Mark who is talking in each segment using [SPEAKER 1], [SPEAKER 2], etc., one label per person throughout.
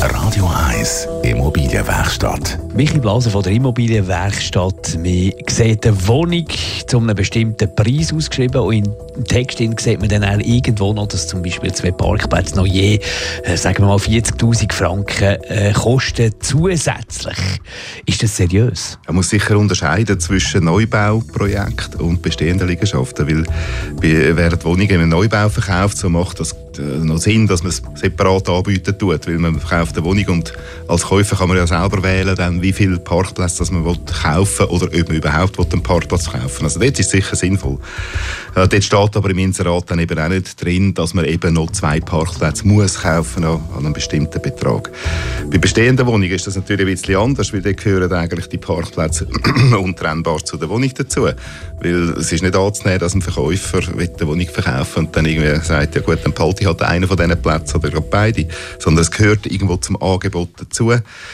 [SPEAKER 1] Radio 1 Immobilienwerkstatt.
[SPEAKER 2] Michi Blaser von der Immobilienwerkstatt. Man sieht eine Wohnung zu einem bestimmten Preis ausgeschrieben und im Text sieht man dann auch irgendwo noch, dass zum Beispiel 2 Parkplätze noch sagen wir mal 40'000 Franken kosten zusätzlich. Ist das seriös?
[SPEAKER 3] Man muss sicher unterscheiden zwischen Neubauprojekten und bestehenden Liegenschaften, weil während Wohnungen im Neubau verkauft, so macht das noch Sinn, dass man es separat anbieten tut, weil man kauft eine Wohnung und als Käufer kann man ja selber wählen, dann wie viele Parkplätze das man kaufen will oder ob man überhaupt einen Parkplatz kaufen will. Also dort ist es sicher sinnvoll. Dort steht aber im Inserat dann eben auch nicht drin, dass man eben noch 2 Parkplätze muss kaufen an einem bestimmten Betrag. Bei bestehenden Wohnungen ist das natürlich ein bisschen anders, weil dort gehören eigentlich die Parkplätze untrennbar zu der Wohnung dazu. Weil es ist nicht anzunehmen, dass ein Verkäufer die Wohnung verkaufen und dann irgendwie sagt, ja gut, dann behalte ich halt einen von diesen Plätzen oder gerade beide. Sondern es gehört irgendwo zum Angebot dazu.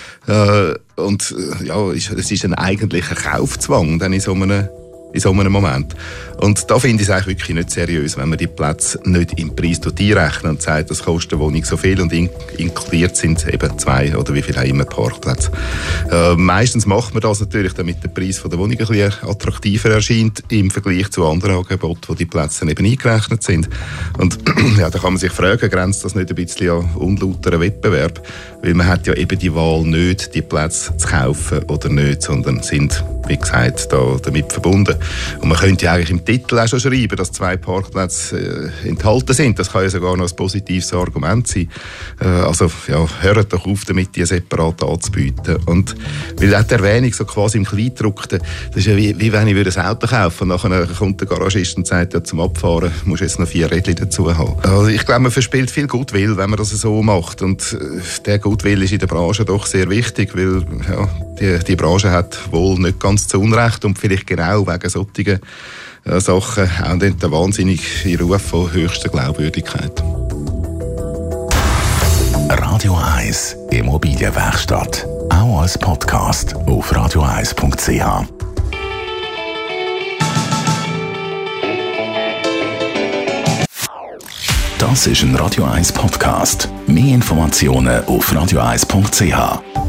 [SPEAKER 3] Es ist ein eigentlicher Kaufzwang dann in so einem Moment. Und da finde ich es eigentlich wirklich nicht seriös, wenn man die Plätze nicht im Preis einrechnet und sagt, das kostet eine Wohnung so viel und inkludiert sind eben 2 oder wie viel auch immer Parkplätze. Meistens macht man das natürlich, damit der Preis der Wohnung ein bisschen attraktiver erscheint im Vergleich zu anderen Angeboten, wo die Plätze eben eingerechnet sind. Und ja, da kann man sich fragen, grenzt das nicht ein bisschen an unlauteren Wettbewerb? Weil man hat ja eben die Wahl nicht, die Plätze zu kaufen oder nicht, sondern sind, wie gesagt, damit verbunden. Und man könnte ja eigentlich im Titel auch schon schreiben, dass 2 Parkplätze enthalten sind. Das kann ja sogar noch ein positives Argument sein. Hört doch auf, damit die separat anzubieten. Und weil auch die Erwähnung so quasi im Kleindruckten, das ist ja wie wenn ich ein Auto kaufe und nachher kommt der Garagist und sagt, ja, zum Abfahren musst du jetzt noch 4 Rädchen dazu haben. Also ich glaube, man verspielt viel Goodwill, wenn man das so macht. Und der Goodwill ist in der Branche doch sehr wichtig, weil die Branche hat wohl nicht ganz zu Unrecht und vielleicht genau wegen solchen Sachen auch den wahnsinnigen Ruf von höchster Glaubwürdigkeit.
[SPEAKER 1] Radio 1 Immobilienwerkstatt. Auch als Podcast auf radio1.ch. Das ist ein Radio 1 Podcast. Mehr Informationen auf radio1.ch.